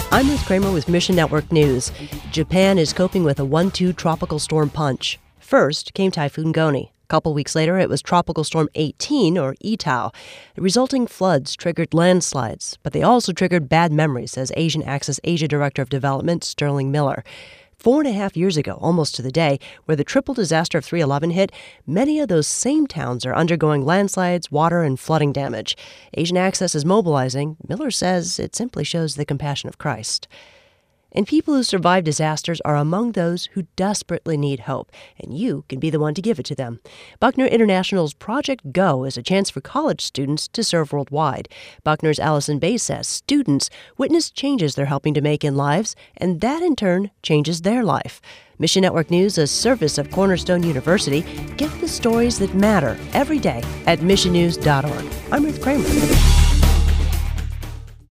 I'm Ruth Kramer with Mission Network News. Japan is coping with a 1-2 tropical storm punch. First came Typhoon Goni. A couple weeks later, it was Tropical Storm 18, or Etau. The resulting floods triggered landslides, but they also triggered bad memories, says Asian Access Asia Director of Development Sterling Miller. 4.5 years ago, almost to the day, where the triple disaster of 3/11 hit, many of those same towns are undergoing landslides, water, and flooding damage. Asian Access is mobilizing. Miller says it simply shows the compassion of Christ. And people who survive disasters are among those who desperately need hope, and you can be the one to give it to them. Buckner International's Project Go is a chance for college students to serve worldwide. Buckner's Allison Bay says students witness changes they're helping to make in lives, and that in turn changes their life. Mission Network News, a service of Cornerstone University, get the stories that matter every day at missionnews.org. I'm Ruth Kramer.